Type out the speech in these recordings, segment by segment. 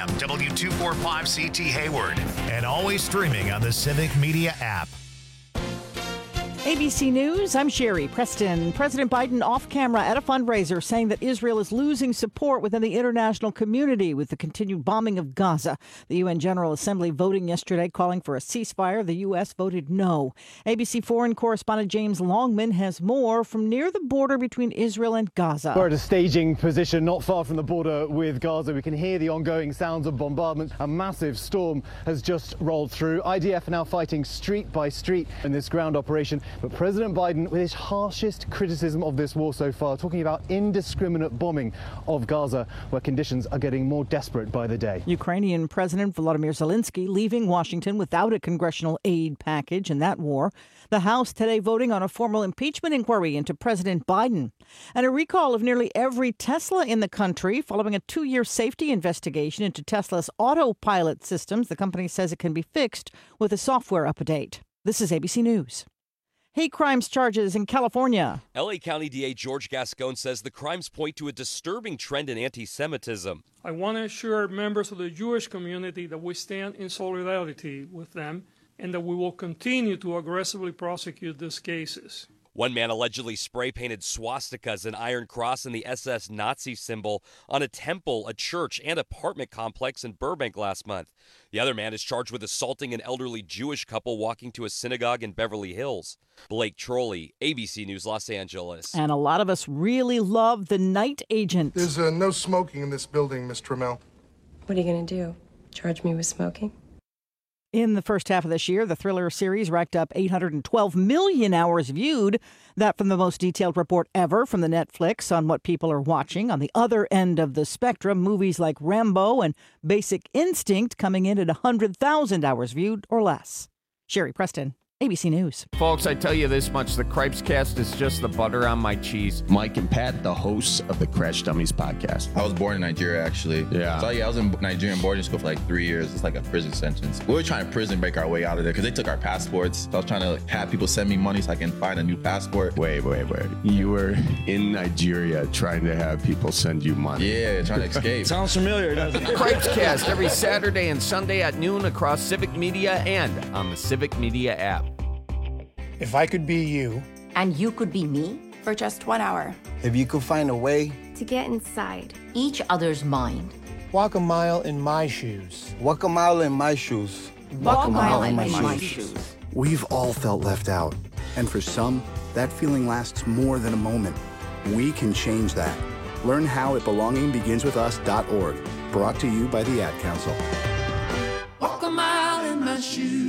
AM, W245CT Hayward, and always streaming on the Civic Media app. ABC News, I'm Sherry Preston. President Biden off camera at a fundraiser saying that Israel is losing support within the international community with the continued bombing of Gaza. The UN General Assembly voting yesterday calling for a ceasefire. The U.S. voted no. ABC foreign correspondent James Longman has more from near the border between Israel and Gaza. We're at a staging position not far from the border with Gaza. We can hear the ongoing sounds of bombardment. A massive storm has just rolled through. IDF are now fighting street by street in this ground operation. But President Biden, with his harshest criticism of this war so far, talking about indiscriminate bombing of Gaza, where conditions are getting more desperate by the day. Ukrainian President Volodymyr Zelensky leaving Washington without a congressional aid package in that war. The House today voting on a formal impeachment inquiry into President Biden. And a recall of nearly every Tesla in the country following a 2-year safety investigation into Tesla's autopilot systems. The company says it can be fixed with a software update. This is ABC News. Hate crimes charges in California. L.A. County DA George Gascon says the crimes point to a disturbing trend in anti-Semitism. I want to assure members of the Jewish community that we stand in solidarity with them and that we will continue to aggressively prosecute these cases. One man allegedly spray-painted swastikas, an iron cross, and the SS Nazi symbol on a temple, a church, and apartment complex in Burbank last month. The other man is charged with assaulting an elderly Jewish couple walking to a synagogue in Beverly Hills. Blake Trolley, ABC News, Los Angeles. And a lot of us really love The Night Agent. There's no smoking in this building, Miss Trammell. What are you going to do? Charge me with smoking? In the first half of this year, the thriller series racked up 812 million hours viewed. That from the most detailed report ever from the Netflix on what people are watching. On the other end of the spectrum, movies like Rambo and Basic Instinct coming in at 100,000 hours viewed or less. Sherry Preston, ABC News. Folks, I tell you this much, the Cripes Cast is just the butter on my cheese. Mike and Pat, the hosts of the Crash Dummies podcast. I was born in Nigeria, actually. Yeah. So, I was in Nigerian boarding school for like 3 years. It's like a prison sentence. We were trying to prison break our way out of there because they took our passports. So I was trying to have people send me money so I can find a new passport. Wait. You were in Nigeria trying to have people send you money. Yeah, trying to escape. Sounds familiar, doesn't it? Cripes Cast every Saturday and Sunday at noon across Civic Media and on the Civic Media app. If I could be you. And you could be me for just 1 hour. If you could find a way. To get inside each other's mind. Walk a mile in my shoes. Walk a mile in my shoes. Walk a mile in my shoes. We've all felt left out. And for some, that feeling lasts more than a moment. We can change that. Learn how at belongingbeginswithus.org. Brought to you by the Ad Council. Walk a mile in my shoes.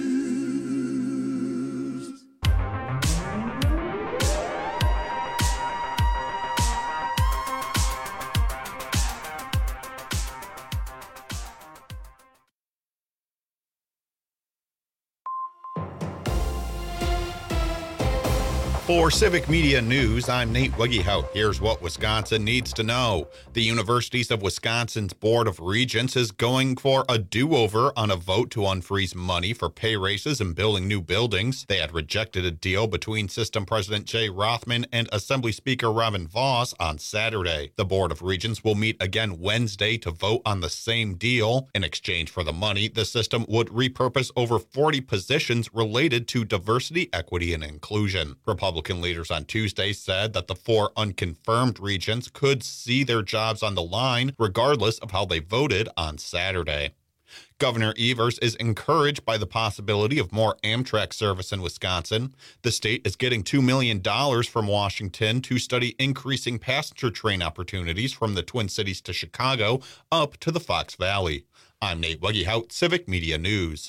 For Civic Media News, I'm Nate Wiggyhout. Here's what Wisconsin needs to know. The Universities of Wisconsin's Board of Regents is going for a do-over on a vote to unfreeze money for pay raises and building new buildings. They had rejected a deal between System President Jay Rothman and Assembly Speaker Robin Vos on Saturday. The Board of Regents will meet again Wednesday to vote on the same deal. In exchange for the money, the system would repurpose over 40 positions related to diversity, equity, and inclusion. Republican leaders on Tuesday said that the 4 unconfirmed regents could see their jobs on the line regardless of how they voted on Saturday. Governor Evers is encouraged by the possibility of more Amtrak service in Wisconsin. The state is getting $2 million from Washington to study increasing passenger train opportunities from the Twin Cities to Chicago up to the Fox Valley. I'm Nate Wiggyhout, Civic Media News.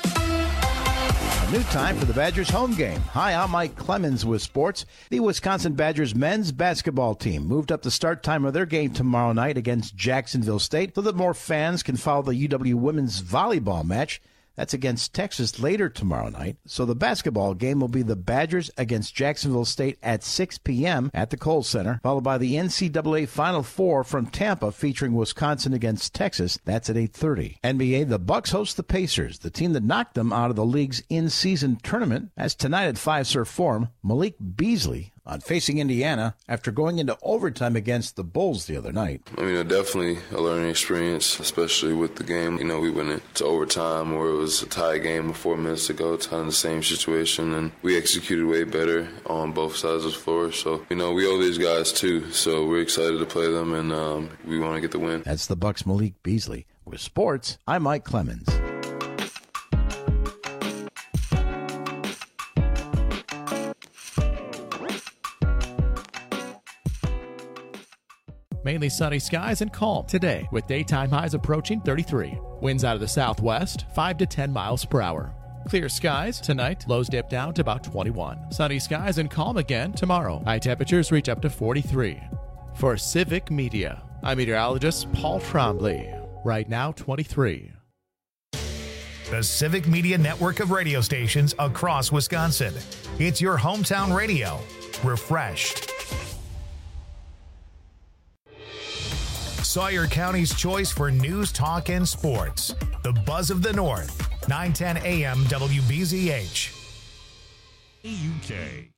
New time for the Badgers home game. Hi, I'm Mike Clemens with sports. The Wisconsin Badgers men's basketball team moved up the start time of their game tomorrow night against Jacksonville State so that more fans can follow the UW women's volleyball match. That's against Texas later tomorrow night. So the basketball game will be the Badgers against Jacksonville State at 6 p.m. at the Kohl Center, followed by the NCAA Final Four from Tampa featuring Wisconsin against Texas. That's at 8:30. NBA, the Bucks host the Pacers, the team that knocked them out of the league's in-season tournament. As tonight at Fiserv Forum, Malik Beasley on facing Indiana after going into overtime against the Bulls the other night. Definitely a learning experience, especially with the game. We went into overtime where it was a tie game with 4 minutes to go, kind of the same situation, and we executed way better on both sides of the floor. So, we owe these guys too, so we're excited to play them, and we want to get the win. That's the Bucks' Malik Beasley. With sports, I'm Mike Clemens. Mainly sunny skies and calm today with daytime highs approaching 33. Winds out of the southwest, 5 to 10 miles per hour. Clear skies tonight, lows dip down to about 21. Sunny skies and calm again tomorrow. High temperatures reach up to 43. For Civic Media, I'm meteorologist Paul Trombley. Right now, 23. The Civic Media network of radio stations across Wisconsin. It's your hometown radio. Refreshed. Sawyer County's choice for news, talk, and sports. The Buzz of the North. 910 AM WBZH. UK.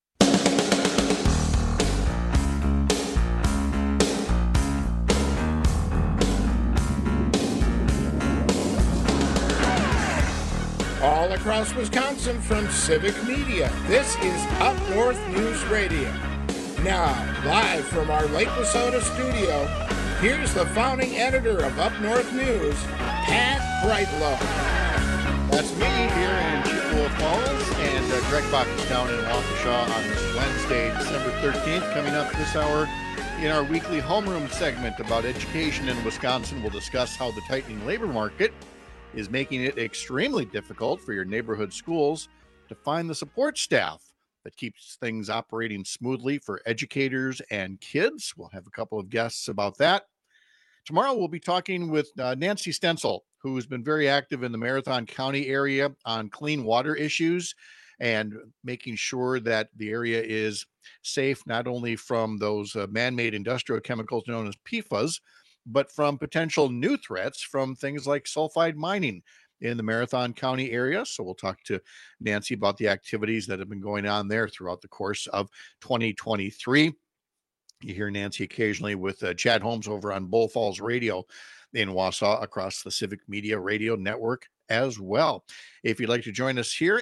All across Wisconsin from Civic Media, this is Up North News Radio. Now, live from our Lake Wissota studio, here's the founding editor of Up North News, Pat Brightlow. That's me here in Chippewa Falls, and Greg Bach is down in Waukesha on this Wednesday, December 13th. Coming up this hour in our weekly homeroom segment about education in Wisconsin, we'll discuss how the tightening labor market is making it extremely difficult for your neighborhood schools to find the support staff that keeps things operating smoothly for educators and kids. We'll have a couple of guests about that. Tomorrow we'll be talking with Nancy Stenzel, who's been very active in the Marathon County area on clean water issues and making sure that the area is safe not only from those man-made industrial chemicals known as PFAS, but from potential new threats from things like sulfide mining in the Marathon County area. So we'll talk to Nancy about the activities that have been going on there throughout the course of 2023. You hear Nancy occasionally with Chad Holmes over on Bull Falls Radio in Wausau across the Civic Media Radio Network as well. If you'd like to join us here,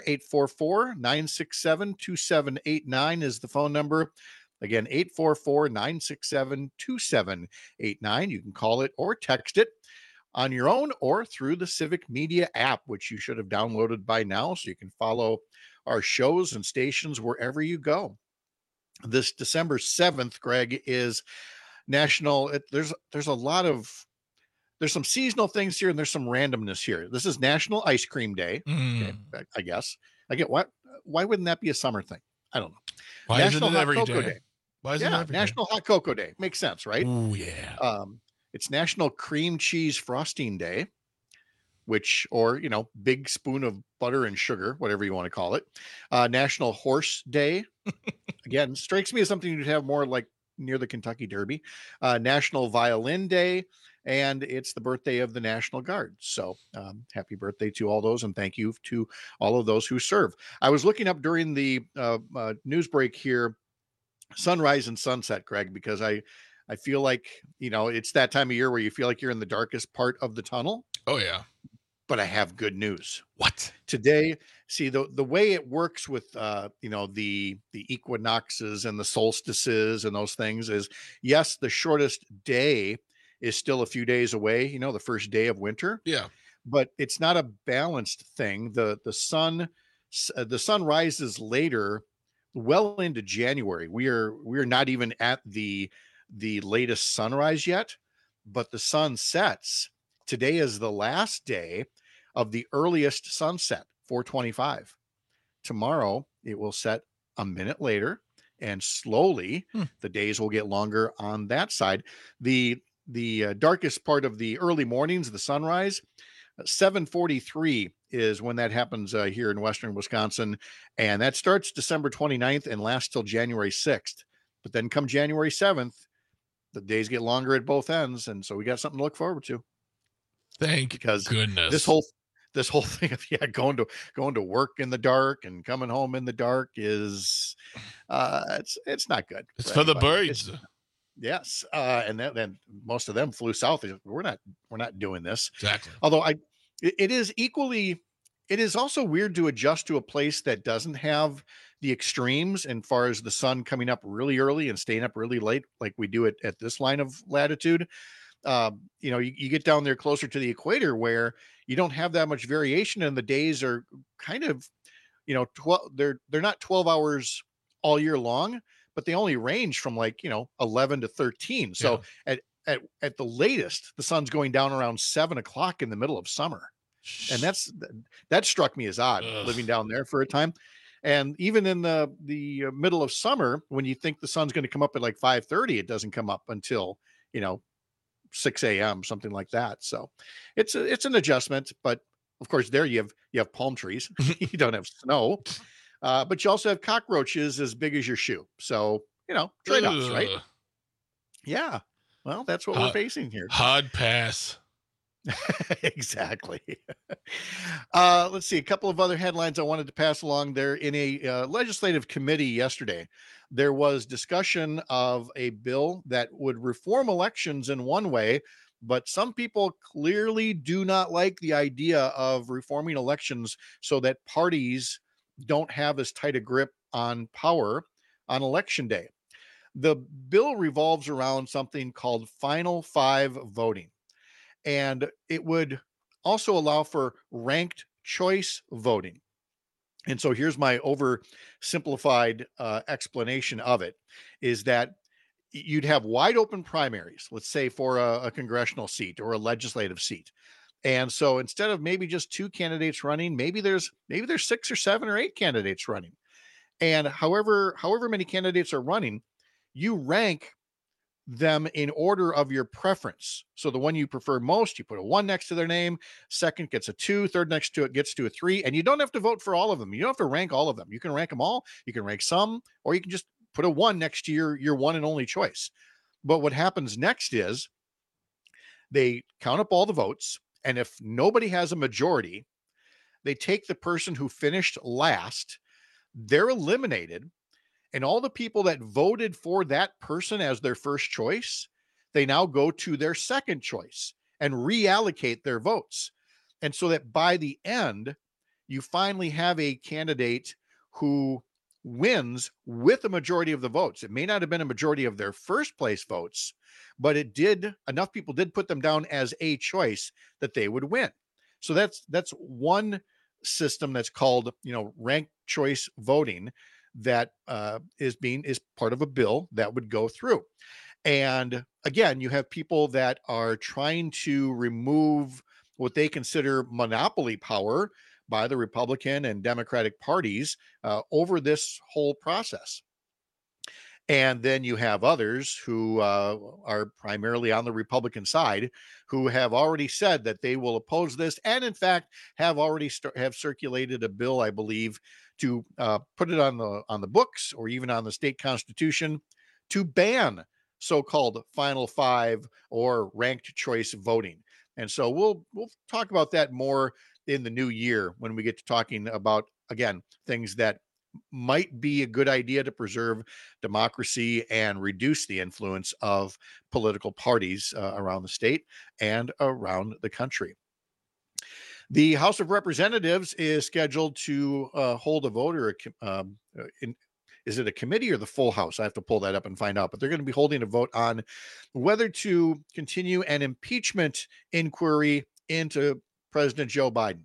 844-967-2789 is the phone number. Again, 844-967-2789. You can call it or text it on your own or through the Civic Media app, which you should have downloaded by now, so you can follow our shows and stations wherever you go. This December 7th, Greg, is National. There's some seasonal things here and there's some randomness here. This is National Ice Cream Day. Okay, I guess. Why wouldn't that be a summer thing? I don't know. Why National isn't it Hot every Cocoa day? Day. Why isn't it every National Hot Cocoa Day. Makes sense, right? Oh, yeah. It's National Cream Cheese Frosting Day, or big spoon of butter and sugar, whatever you want to call it. National Horse Day. Again, strikes me as something you'd have more like near the Kentucky Derby. National Violin Day. And it's the birthday of the National Guard. So happy birthday to all those, and thank you to all of those who serve. I was looking up during the news break here, sunrise and sunset, Greg, because I feel like, it's that time of year where you feel like you're in the darkest part of the tunnel. Oh, yeah. But I have good news. What? Today, see, the way it works with, the equinoxes and the solstices and those things is, yes, the shortest day is still a few days away, the first day of winter. Yeah. But it's not a balanced thing. The sun rises later, well into January. We are not even at the latest sunrise yet, but the sun sets. Today is the last day of the earliest sunset, 4:25. Tomorrow it will set a minute later, and slowly the days will get longer on that side. The darkest part of the early mornings, the sunrise, 7:43 is when that happens here in western Wisconsin, and that starts December 29th and lasts till January 6th. But then come January 7th, the days get longer at both ends, and so we got something to look forward to. Thank goodness. This whole thing of going to work in the dark and coming home in the dark is It's not good. It's for the birds. Yes, and then most of them flew south. We're not doing this. Exactly. Although it is also weird to adjust to a place that doesn't have the extremes as far as the sun coming up really early and staying up really late, like we do at this line of latitude. You get down there closer to the equator where you don't have that much variation, and the days are kind of, 12. They're not 12 hours all year long, but they only range from 11 to 13. So at the latest, the sun's going down around 7 o'clock in the middle of summer. And that struck me as odd living down there for a time. And even in the middle of summer, when you think the sun's going to come up at 5:30, it doesn't come up until, 6 a.m., something like that. So it's an adjustment, but of course there you have palm trees. You don't have snow. But you also have cockroaches as big as your shoe. So, trade-offs, right? Yeah. Well, that's what we're facing here. Hard pass. Exactly. Let's see. A couple of other headlines I wanted to pass along there. In a legislative committee yesterday, there was discussion of a bill that would reform elections in one way, but some people clearly do not like the idea of reforming elections so that parties don't have as tight a grip on power on election day. The bill revolves around something called Final Five voting, and it would also allow for ranked choice voting. And so here's my oversimplified explanation of it, is that you'd have wide open primaries, let's say for a congressional seat or a legislative seat. And so instead of maybe just 2 candidates running, maybe there's 6 or 7 or 8 candidates running. And however many candidates are running, you rank them in order of your preference. So the one you prefer most, you put a 1 next to their name, second gets a 2, third next to it gets to a 3, and you don't have to vote for all of them. You don't have to rank all of them. You can rank them all, you can rank some, or you can just put a 1 next to your one and only choice. But what happens next is they count up all the votes, and if nobody has a majority, they take the person who finished last, they're eliminated. And all the people that voted for that person as their first choice, they now go to their second choice and reallocate their votes. And so that by the end, you finally have a candidate who wins with a majority of the votes. It may not have been a majority of their first place votes, but enough people did put them down as a choice that they would win. So that's one system that's called, ranked choice voting that is part of a bill that would go through. And again, you have people that are trying to remove what they consider monopoly power by the Republican and Democratic parties over this whole process. And then you have others who are primarily on the Republican side who have already said that they will oppose this, and in fact have already have circulated a bill, I believe, to put it on the books or even on the state constitution to ban so-called Final Five or ranked choice voting. And so we'll talk about that more in the new year when we get to talking about, again, things that might be a good idea to preserve democracy and reduce the influence of political parties around the state and around the country. The House of Representatives is scheduled to hold a vote, or is it a committee or the full House? I have to pull that up and find out. But they're going to be holding a vote on whether to continue an impeachment inquiry into President Joe Biden.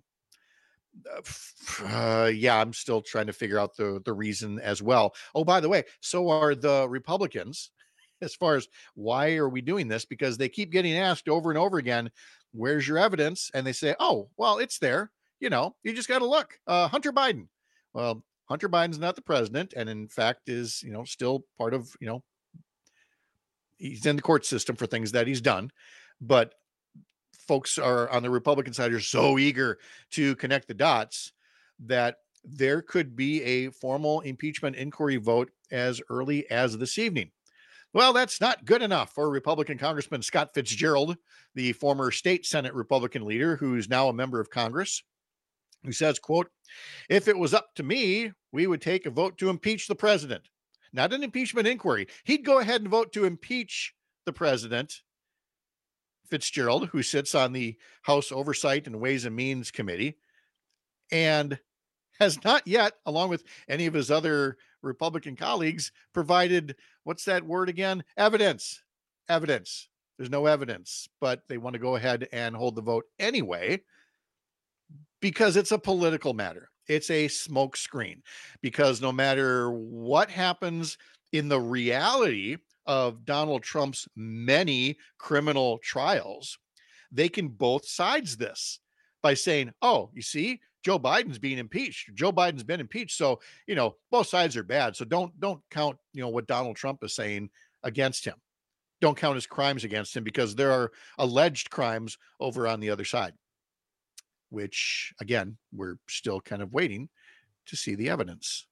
I'm still trying to figure out the reason as well. Oh, by the way, so are the Republicans as far as why are we doing this? Because they keep getting asked over and over again, where's your evidence? And they say, oh, well, it's there. You just got to look. Hunter Biden. Well, Hunter Biden's not the president, and in fact is, still part of, he's in the court system for things that he's done. But folks are on the Republican side are so eager to connect the dots that there could be a formal impeachment inquiry vote as early as this evening. Well, that's not good enough for Republican Congressman Scott Fitzgerald, the former state Senate Republican leader who's now a member of Congress, who says, quote, "If it was up to me, we would take a vote to impeach the president. Not an impeachment inquiry. He'd go ahead and vote to impeach the president, Fitzgerald, who sits on the House Oversight and Ways and Means Committee, and has not yet, along with any of his other Republican colleagues, provided, what's that word again? Evidence. There's no evidence, but they want to go ahead and hold the vote anyway because it's a political matter. It's a smoke screen, because no matter what happens in the reality of Donald Trump's many criminal trials, they can both sides this by saying, oh, you see, Joe Biden's being impeached. Joe Biden's been impeached. So, both sides are bad. So don't count, what Donald Trump is saying against him. Don't count his crimes against him, because there are alleged crimes over on the other side, which, again, we're still kind of waiting to see the evidence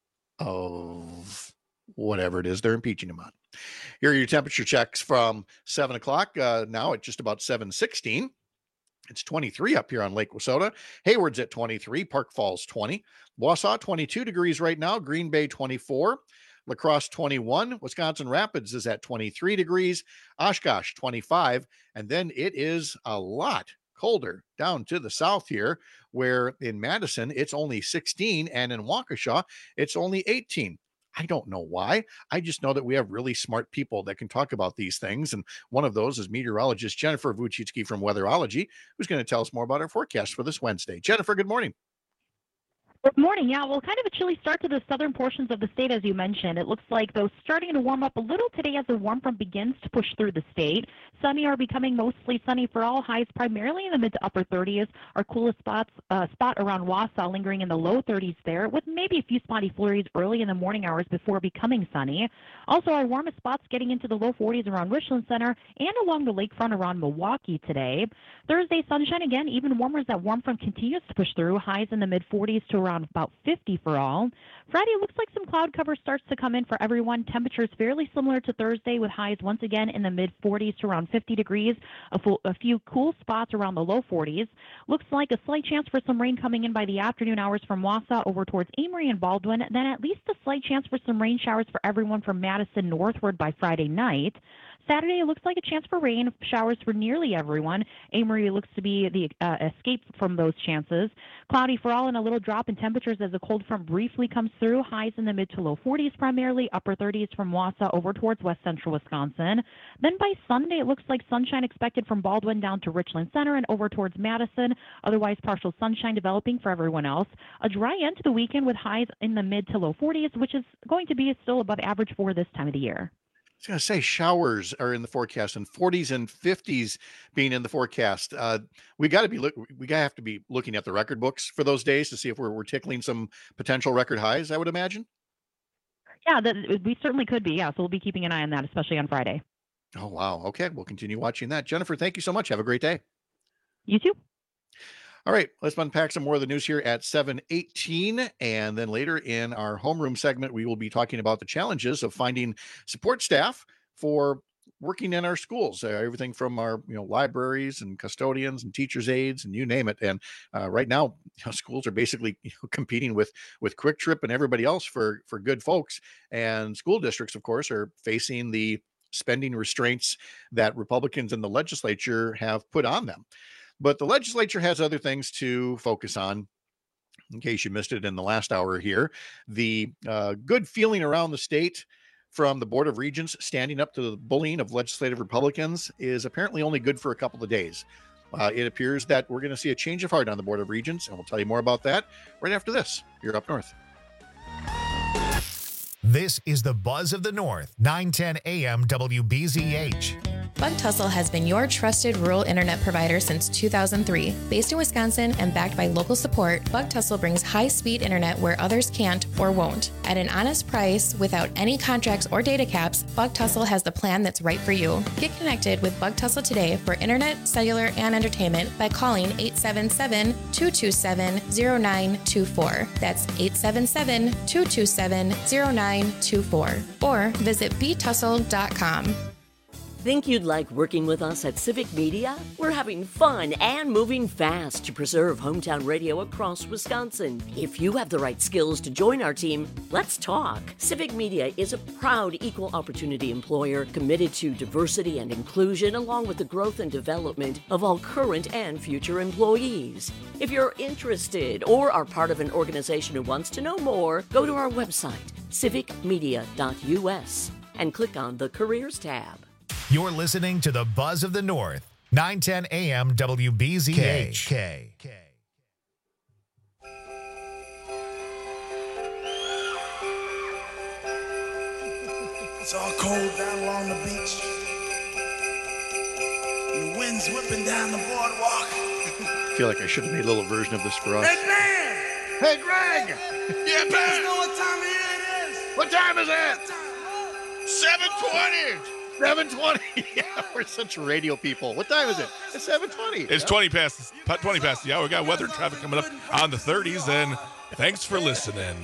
of whatever it is they're impeaching him on. Here are your temperature checks from 7 o'clock. Now at just about 7:16. It's 23 up here on Lake Wissota. Hayward's at 23. Park Falls 20. Wausau 22 degrees right now. Green Bay 24. La Crosse 21. Wisconsin Rapids is at 23 degrees. Oshkosh 25. And then it is a lot colder down to the south here, where in Madison it's only 16 and in Waukesha it's only 18. I don't know why. I just know that we have really smart people that can talk about these things. And one of those is meteorologist Jennifer Vuchitsky from Weatherology, who's going to tell us more about our forecast for this Wednesday. Jennifer, good morning. Good morning. Yeah, well, kind of a chilly start to the southern portions of the state, as you mentioned. It looks like those starting to warm up a little today as the warm front begins to push through the state. Sunny or becoming mostly sunny for all, highs primarily in the mid to upper 30s. Our coolest spot around Wausau lingering in the low 30s there, with maybe a few spotty flurries early in the morning hours before becoming sunny. Also, our warmest spots getting into the low 40s around Richland Center and along the lakefront around Milwaukee today. Thursday, sunshine again, even warmer as that warm front continues to push through, highs in the mid 40s to around about 50 for all. Friday looks like some cloud cover starts to come in for everyone. Temperatures fairly similar to Thursday, with highs once again in the mid 40s to around 50 degrees. A few cool spots around the low 40s. Looks like a slight chance for some rain coming in by the afternoon hours from Wausau over towards Amory and Baldwin. Then at least a slight chance for some rain showers for everyone from Madison northward by Friday night. Saturday, it looks like a chance for rain showers for nearly everyone. Amory looks to be the escape from those chances. Cloudy for all and a little drop in temperatures as the cold front briefly comes through. Highs in the mid to low 40s primarily, upper 30s from Wausau over towards west central Wisconsin. Then by Sunday, it looks like sunshine expected from Baldwin down to Richland Center and over towards Madison. Otherwise, partial sunshine developing for everyone else. A dry end to the weekend with highs in the mid to low 40s, which is going to be still above average for this time of the year. I was going to say showers are in the forecast, and 40s and 50s being in the forecast. We have to be looking at the record books for those days to see if we're tickling some potential record highs, I would imagine. Yeah, we certainly could be. Yeah, so we'll be keeping an eye on that, especially on Friday. Oh, wow. Okay, we'll continue watching that. Jennifer, thank you so much. Have a great day. You too. All right, let's unpack some more of the news here at 7:18. And then later in our homeroom segment, we will be talking about the challenges of finding support staff for working in our schools, everything from our libraries and custodians and teachers' aides and you name it. And right now, schools are basically competing with Quick Trip and everybody else for good folks. And school districts, of course, are facing the spending restraints that Republicans in the legislature have put on them. But the legislature has other things to focus on. In case you missed it in the last hour here, the good feeling around the state from the Board of Regents standing up to the bullying of legislative Republicans is apparently only good for a couple of days. It appears that we're going to see a change of heart on the Board of Regents, and we'll tell you more about that right after this. You're Up North. This is the Buzz of the North, 910 AM WBZH. Bug Tussle has been your trusted rural internet provider since 2003. Based in Wisconsin and backed by local support, Bug Tussle brings high-speed internet where others can't or won't. At an honest price, without any contracts or data caps, Bug Tussle has the plan that's right for you. Get connected with Bug Tussle today for internet, cellular, and entertainment by calling 877-227-0924. That's 877-227-0924. Or visit btussle.com. Think you'd like working with us at Civic Media? We're having fun and moving fast to preserve hometown radio across Wisconsin. If you have the right skills to join our team, let's talk. Civic Media is a proud equal opportunity employer committed to diversity and inclusion, along with the growth and development of all current and future employees. If you're interested or are part of an organization who wants to know more, go to our website, civicmedia.us, and click on the Careers tab. You're listening to the Buzz of the North, 910 AM WBZH. It's all cold down along the beach. The wind's whipping down the boardwalk. I feel like I should have made a little version of this for us. Hey, man! Hey, Greg! Yeah, man! You know what time of year it is? What time is it? 7:20! 7:20. Yeah, we're such radio people. What time is it? It's 7:20. It's 20 past the hour. We got weather and traffic coming up on the 30s, and thanks for listening.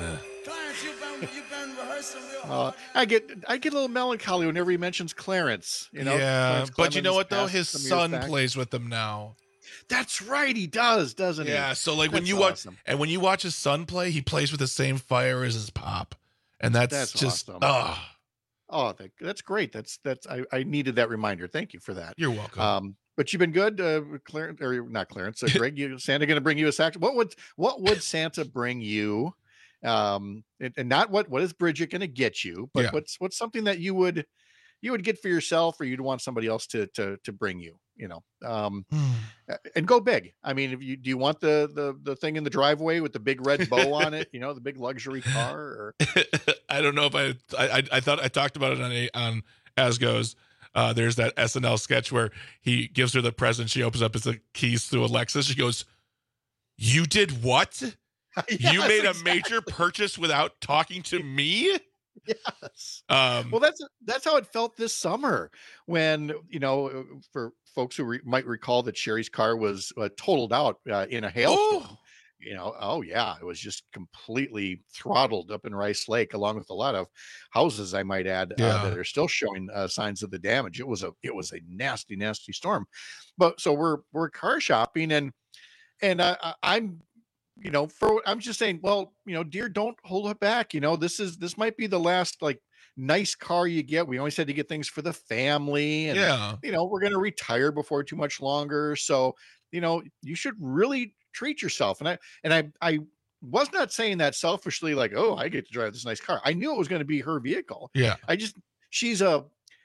I get a little melancholy whenever he mentions Clarence. You know, yeah, Clarence but you know what though? passed His some years son back. plays with them now. That's right, he does, doesn't he? Yeah, so like That's when you watch awesome. and when you watch his son play, he plays with the same fire as his pop, and that's just awesome. Oh, that's great. I needed that reminder. Thank you for that. You're welcome. But you've been good, Clarence, or not Clarence? Greg, Santa going to bring you a sack? What would Santa bring you? And not what is Bridget going to get you, but what's something that you would get for yourself, or you'd want somebody else to bring you? You know, and go big. I mean, do you want the thing in the driveway with the big red bow on it? You know, the big luxury car. Or I don't know if I thought I talked about it on As Goes. There's that SNL sketch where he gives her the present. She opens up his keys through Alexa. She goes, "You did what? Yes, you made a exactly. major purchase without talking to me?" Yes. Well, that's how it felt this summer when, you know, for folks who might recall that Sherry's car was totaled out in a hailstorm. Oh. You know, oh yeah, it was just completely throttled up in Rice Lake, along with a lot of houses, I might add, that are still showing signs of the damage. It was a nasty, nasty storm. But so we're car shopping, and I'm, you know, I'm just saying, well, you know, dear, don't hold it back. You know, this might be the last like nice car you get. We always had to get things for the family, and you know, we're going to retire before too much longer. So, you know, you should really treat yourself. And I was not saying that selfishly, like, oh, I get to drive this nice car. I knew it was going to be her vehicle. Yeah. She's a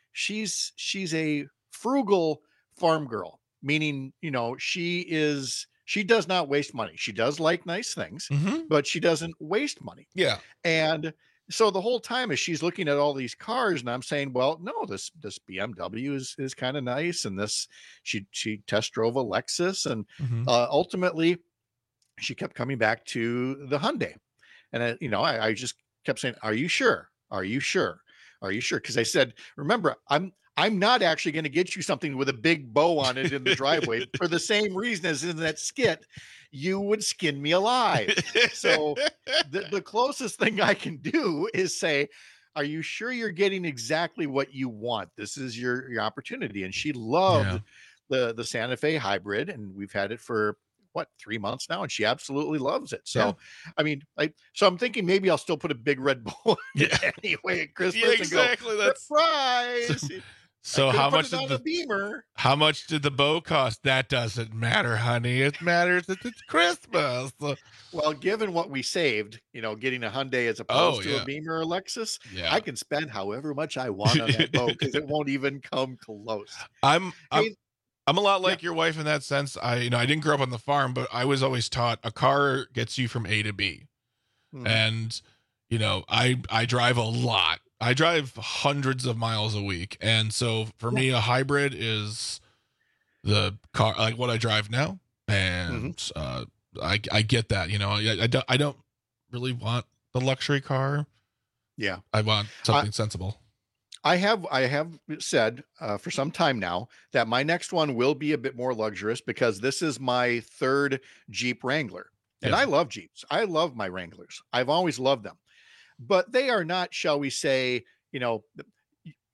frugal farm girl, meaning, you know, she does not waste money. She does like nice things, but she doesn't waste money. Yeah. And so the whole time as she's looking at all these cars, and I'm saying, well, no, this BMW is kind of nice. And she test drove a Lexus, and ultimately she kept coming back to the Hyundai. And I just kept saying, are you sure? Are you sure? Are you sure? Because I said, remember, I'm not actually going to get you something with a big bow on it in the driveway for the same reason as in that skit. You would skin me alive. So the closest thing I can do is say, are you sure you're getting exactly what you want? This is your opportunity. And she loved the Santa Fe hybrid, and we've had it for 3 months now, and she absolutely loves it. So, I mean, I'm thinking maybe I'll still put a big red bow on it anyway at Christmas. Yeah, exactly. And go, surprise. So how much did the Beamer? How much did the bow cost? That doesn't matter, honey. It matters that it's Christmas. Well, given what we saved, you know, getting a Hyundai as opposed to a Beamer or Lexus, I can spend however much I want on that bow because it won't even come close. I'm a lot like your wife in that sense. I didn't grow up on the farm, but I was always taught a car gets you from A to B. And, you know, I drive a lot. I drive hundreds of miles a week. And so for me, a hybrid is the car, like what I drive now. And I get that, you know, I don't really want the luxury car. Yeah. I want something sensible. I have said for some time now that my next one will be a bit more luxurious because this is my third Jeep Wrangler. And I love Jeeps. I love my Wranglers. I've always loved them. But they are not, shall we say, you know,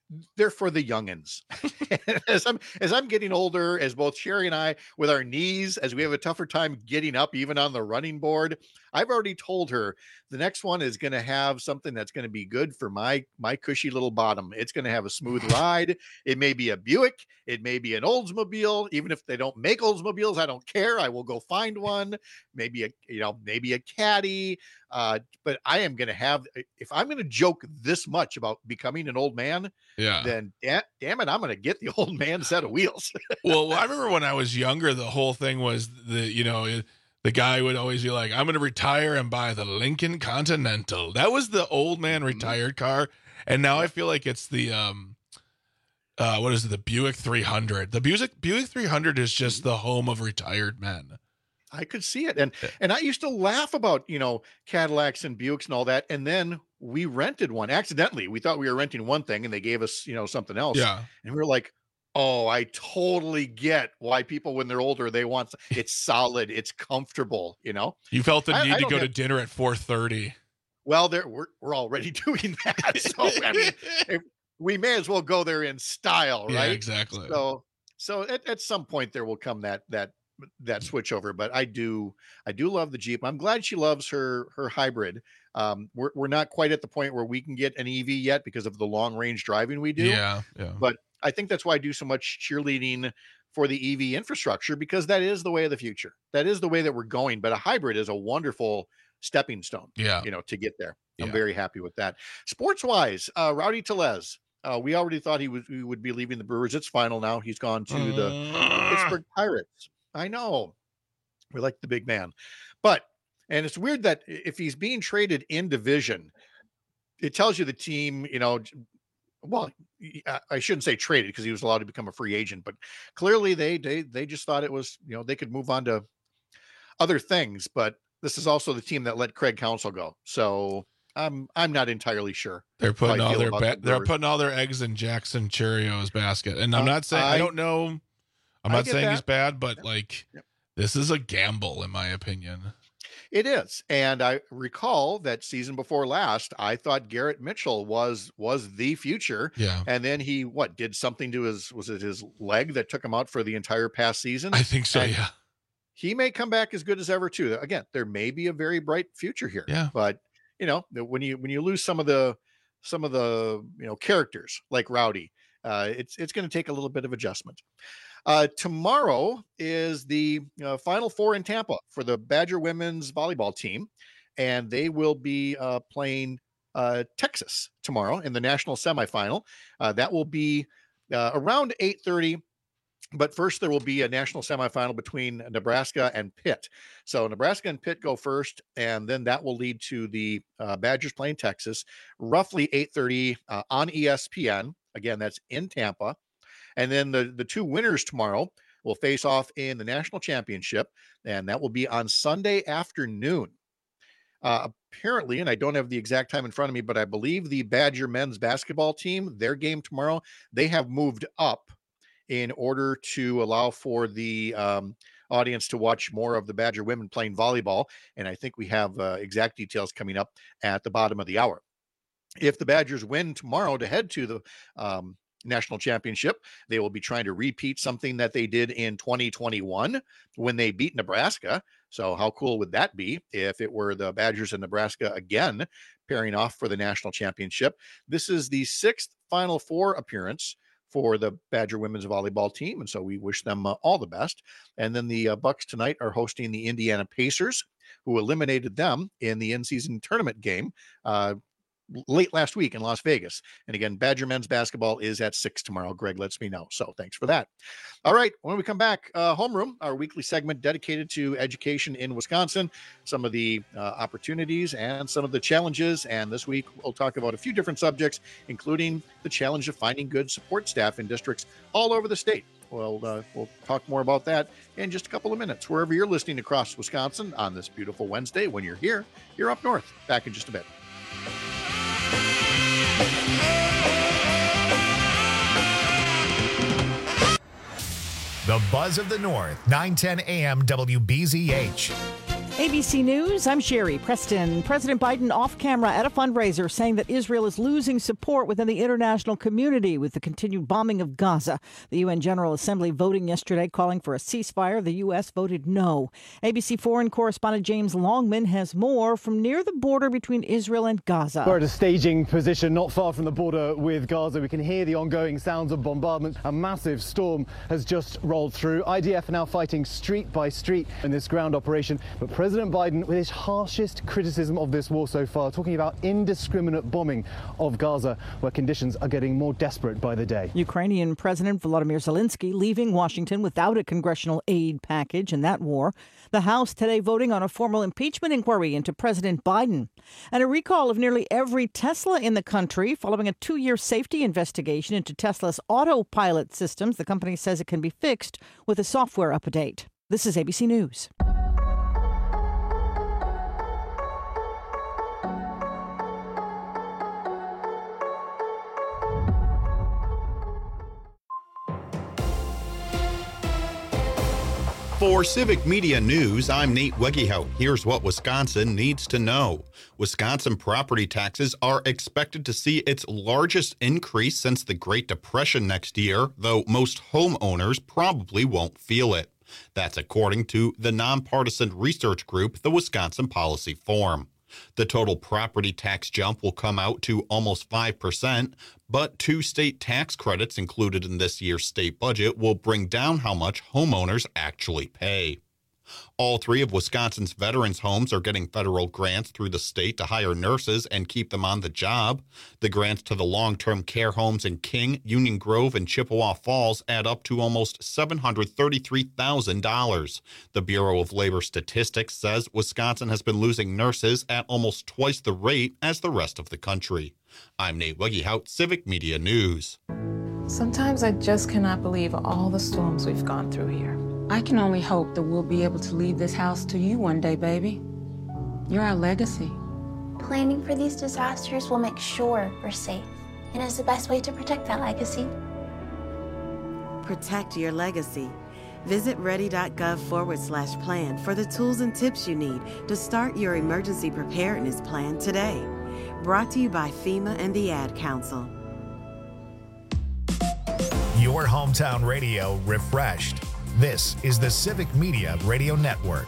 they're for the youngins. as I'm getting older, as both Sherry and I, with our knees, as we have a tougher time getting up, even on the running board, I've already told her the next one is going to have something that's going to be good for my cushy little bottom. It's going to have a smooth ride. It may be a Buick. It may be an Oldsmobile. Even if they don't make Oldsmobiles, I don't care. I will go find one. Maybe a Caddy. But I am going to have, if I'm going to joke this much about becoming an old man, then damn it, I'm going to get the old man set of wheels. Well, I remember when I was younger, the whole thing was the guy would always be like, I'm going to retire and buy the Lincoln Continental. That was the old man retired car. And now I feel like it's the, the Buick 300. The Buick 300 is just the home of retired men. I could see it. And I used to laugh about, Cadillacs and Buicks and all that. And then we rented one accidentally. We thought we were renting one thing and they gave us, something else. Yeah. And we were like, oh, I totally get why people, when they're older, they want it's solid, it's comfortable, You felt the need to go to dinner at 4:30. Well, we're already doing that. So I mean, we may as well go there in style, right? Yeah, exactly. So at some point there will come that switch over, but I do love the Jeep. I'm glad she loves her hybrid. We're not quite at the point where we can get an EV yet because of the long range driving we do. Yeah. But I think that's why I do so much cheerleading for the EV infrastructure, because that is the way of the future. That is the way that we're going. But a hybrid is a wonderful stepping stone, to get there. I'm very happy with that. Sports wise, Rowdy Tellez, we already thought he would be leaving the Brewers. It's final now. He's gone to the Pittsburgh Pirates. I know. We like the big man. And it's weird that if he's being traded in division, it tells you the team, well, I shouldn't say traded because he was allowed to become a free agent, but clearly they just thought it was, they could move on to other things. But this is also the team that let Craig Counsell go. So I'm not entirely sure. They're putting all their eggs in Jackson Cheerios basket. And I'm not saying, I don't know. I'm not saying he's bad, but this is a gamble in my opinion. It is. And I recall that season before last, I thought Garrett Mitchell was the future. Yeah. And then he did something to his leg that took him out for the entire past season? I think so, and yeah. He may come back as good as ever too. Again, there may be a very bright future here. Yeah. But when you lose some of the characters like Rowdy, it's going to take a little bit of adjustment. Tomorrow is the Final Four in Tampa for the Badger women's volleyball team, and they will be playing Texas tomorrow in the national semifinal. That will be around 8:30. But first, there will be a national semifinal between Nebraska and Pitt. So Nebraska and Pitt go first, and then that will lead to the Badgers playing Texas, roughly 8:30 on ESPN. Again, that's in Tampa. And then the two winners tomorrow will face off in the national championship, and that will be on Sunday afternoon. Apparently, and I don't have the exact time in front of me, but I believe the Badger men's basketball team, their game tomorrow, they have moved up in order to allow for the audience to watch more of the Badger women playing volleyball. And I think we have exact details coming up at the bottom of the hour. If the Badgers win tomorrow to head to the national championship, they will be trying to repeat something that they did in 2021 when they beat Nebraska. So how cool would that be if it were the Badgers and Nebraska again pairing off for the national championship? This is the 6th Final Four appearance for the Badger women's volleyball team, and so we wish them all the best. And then the Bucks tonight are hosting the Indiana Pacers, who eliminated them in the in-season tournament game late last week in Las Vegas. And again, Badger men's basketball is at 6 tomorrow. Greg lets me know. So thanks for that. All right. When we come back, Homeroom, our weekly segment dedicated to education in Wisconsin, some of the opportunities and some of the challenges. And this week, we'll talk about a few different subjects, including the challenge of finding good support staff in districts all over the state. Well, we'll talk more about that in just a couple of minutes, wherever you're listening across Wisconsin on this beautiful Wednesday. When you're here, you're up north. Back in just a bit. The Buzz of the North, 910 AM WBZH. ABC News, I'm Sherry Preston. President Biden off camera at a fundraiser saying that Israel is losing support within the international community with the continued bombing of Gaza. The UN General Assembly voting yesterday calling for a ceasefire. The U.S. voted no. ABC foreign correspondent James Longman has more from near the border between Israel and Gaza. We're at a staging position not far from the border with Gaza. We can hear the ongoing sounds of bombardment. A massive storm has just rolled through. IDF are now fighting street by street in this ground operation. But President Biden, with his harshest criticism of this war so far, talking about indiscriminate bombing of Gaza, where conditions are getting more desperate by the day. Ukrainian President Volodymyr Zelensky leaving Washington without a congressional aid package in that war. The House today voting on a formal impeachment inquiry into President Biden. And a recall of nearly every Tesla in the country following a 2-year safety investigation into Tesla's autopilot systems. The company says it can be fixed with a software update. This is ABC News. For Civic Media News, I'm Nate Wegehout. Here's what Wisconsin needs to know. Wisconsin property taxes are expected to see its largest increase since the Great Depression next year, though most homeowners probably won't feel it. That's according to the nonpartisan research group, the Wisconsin Policy Forum. The total property tax jump will come out to almost 5%, but 2 state tax credits included in this year's state budget will bring down how much homeowners actually pay. All 3 of Wisconsin's veterans' homes are getting federal grants through the state to hire nurses and keep them on the job. The grants to the long-term care homes in King, Union Grove, and Chippewa Falls add up to almost $733,000. The Bureau of Labor Statistics says Wisconsin has been losing nurses at almost twice the rate as the rest of the country. I'm Nate Wegehout, Civic Media News. Sometimes I just cannot believe all the storms we've gone through here. I can only hope that we'll be able to leave this house to you one day, baby. You're our legacy. Planning for these disasters will make sure we're safe, and is the best way to protect that legacy. Protect your legacy. Visit ready.gov/plan for the tools and tips you need to start your emergency preparedness plan today. Brought to you by FEMA and the Ad Council. Your hometown radio refreshed. This is the Civic Media Radio Network.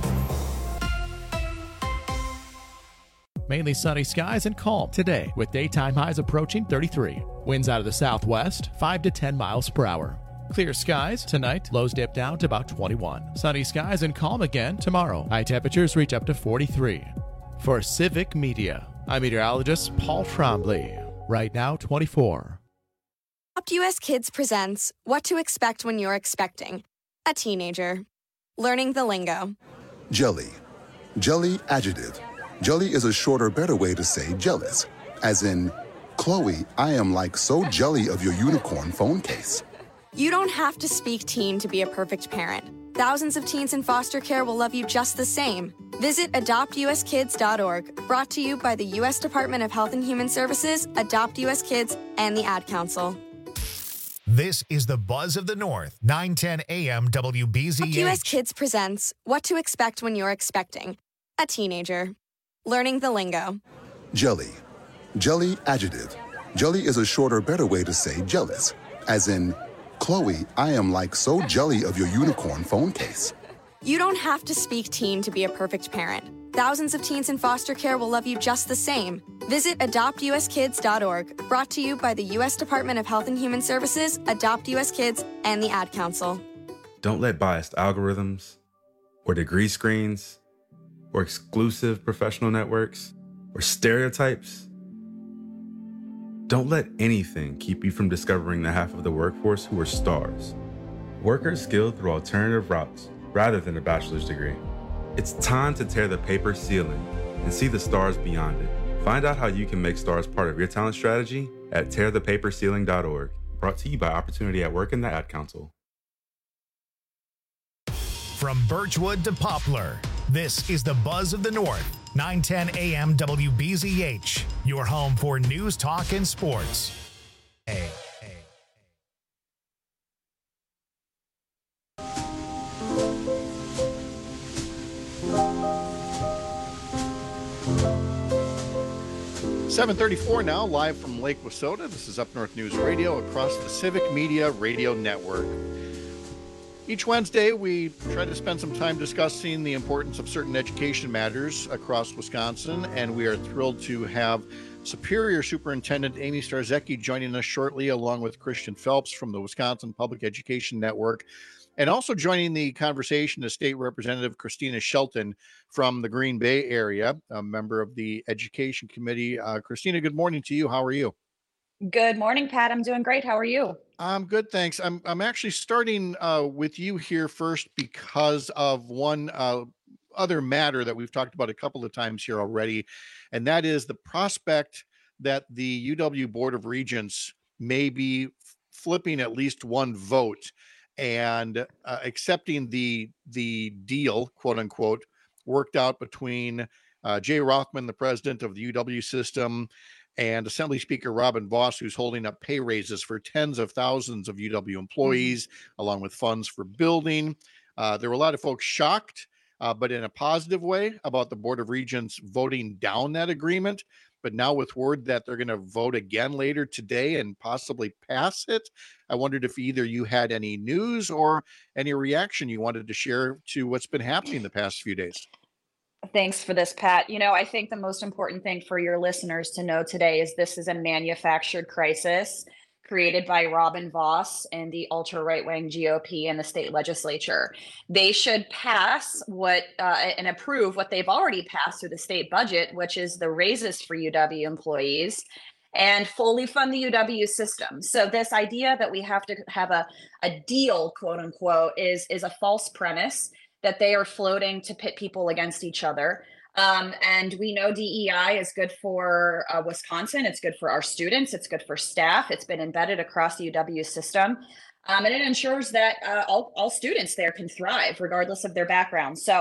Mainly sunny skies and calm today with daytime highs approaching 33. Winds out of the southwest, 5 to 10 miles per hour. Clear skies tonight, lows dip down to about 21. Sunny skies and calm again tomorrow. High temperatures reach up to 43. For Civic Media, I'm meteorologist Paul Trombley. Right now, 24. Adopt US Kids presents What to Expect When You're Expecting a Teenager. Learning the lingo. Jelly. Jelly adjective. Jelly is a shorter, better way to say jealous. As in, Chloe, I am like so jelly of your unicorn phone case. You don't have to speak teen to be a perfect parent. Thousands of teens in foster care will love you just the same. Visit adoptuskids.org. Brought to you by the U.S. Department of Health and Human Services, Adopt US Kids, and the Ad Council. This is the Buzz of the North, 910 AM WBZH. Adopt US Kids presents What to Expect When You're Expecting a Teenager. Learning the lingo. Jelly. Jelly adjective. Jelly is a shorter, better way to say jealous. As in, Chloe, I am like so jelly of your unicorn phone case. You don't have to speak teen to be a perfect parent. Thousands of teens in foster care will love you just the same. Visit adoptuskids.org. Brought to you by the U.S. Department of Health and Human Services, Adopt US Kids, and the Ad Council. Don't let biased algorithms, or degree screens, or exclusive professional networks, or stereotypes. Don't let anything keep you from discovering the half of the workforce who are stars. Workers skilled through alternative routes rather than a bachelor's degree. It's time to tear the paper ceiling and see the stars beyond it. Find out how you can make stars part of your talent strategy at tearthepaperceiling.org. Brought to you by Opportunity at Work and the Ad Council. From Birchwood to Poplar, this is the Buzz of the North, 910 AM WBZH, your home for news, talk, and sports. Hey. 7:34 now, live from Lake Wissota. This is Up North News Radio across the Civic Media Radio Network. Each Wednesday, we try to spend some time discussing the importance of certain education matters across Wisconsin, and we are thrilled to have Superior Superintendent Amy Starzecki joining us shortly, along with Christian Phelps from the Wisconsin Public Education Network. And also joining the conversation is State Representative Christina Shelton from the Green Bay area, a member of the Education Committee. Christina, good morning to you. How are you? Good morning, Pat. I'm doing great. How are you? I'm good, thanks. I'm actually starting with you here first because of one other matter that we've talked about a couple of times here already, and that is the prospect that the UW Board of Regents may be flipping at least one vote and accepting the deal, quote unquote, worked out between Jay Rothman, the president of the UW system, and Assembly Speaker Robin Vos, who's holding up pay raises for tens of thousands of UW employees, along with funds for building. There were a lot of folks shocked, but in a positive way, about the Board of Regents voting down that agreement. But now with word that they're going to vote again later today and possibly pass it, I wondered if either you had any news or any reaction you wanted to share to what's been happening the past few days. Thanks for this, Pat. You know, I think the most important thing for your listeners to know today is this is a manufactured crisis created by Robin Vos and the ultra-right-wing GOP and the state legislature. They should pass and approve what they've already passed through the state budget, which is the raises for UW employees, and fully fund the UW system. So this idea that we have to have a deal, quote unquote, is a false premise that they are floating to pit people against each other. And we know DEI is good for Wisconsin. It's good for our students. It's good for staff. It's been embedded across the UW system. And it ensures that all students there can thrive regardless of their background. So,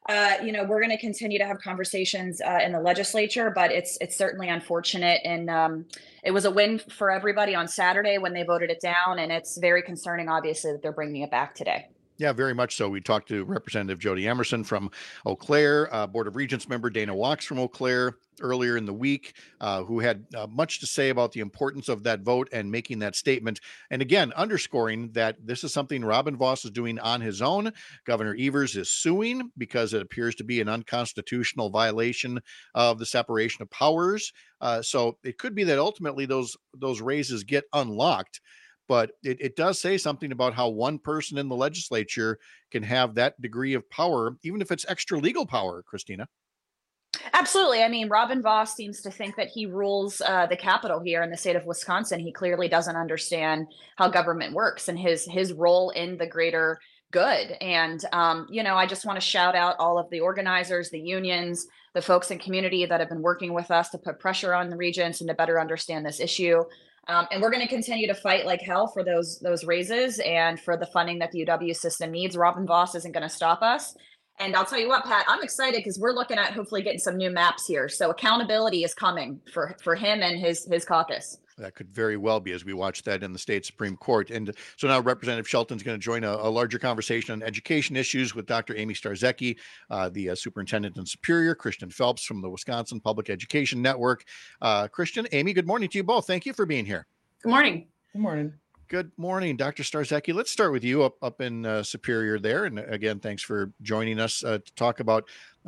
we're going to continue to have conversations in the legislature, but it's certainly unfortunate. And it was a win for everybody on Saturday when they voted it down. And it's very concerning, obviously, that they're bringing it back today. Yeah, very much so. We talked to Representative Jody Emerson from Eau Claire, Board of Regents member Dana Wachs from Eau Claire earlier in the week, who had much to say about the importance of that vote and making that statement. And again, underscoring that this is something Robin Vos is doing on his own. Governor Evers is suing because it appears to be an unconstitutional violation of the separation of powers. So it could be that ultimately those raises get unlocked. But it does say something about how one person in the legislature can have that degree of power, even if it's extra legal power, Christina. Absolutely. I mean, Robin Vos seems to think that he rules the Capitol here in the state of Wisconsin. He clearly doesn't understand how government works and his role in the greater good. And, I just want to shout out all of the organizers, the unions, the folks in community that have been working with us to put pressure on the regents and to better understand this issue. And we're going to continue to fight like hell for those raises and for the funding that the UW system needs. Robin Vos isn't going to stop us. And I'll tell you what, Pat, I'm excited because we're looking at hopefully getting some new maps here. So accountability is coming for him and his caucus. That could very well be as we watch that in the state Supreme Court. And so now Representative Shelton's going to join a larger conversation on education issues with Dr. Amy Starzecki, the superintendent in Superior, Christian Phelps from the Wisconsin Public Education Network. Christian, Amy, good morning to you both. Thank you for being here. Good morning. Good morning. Good morning, Dr. Starzecki. Let's start with you up in Superior there. And again, thanks for joining us to talk about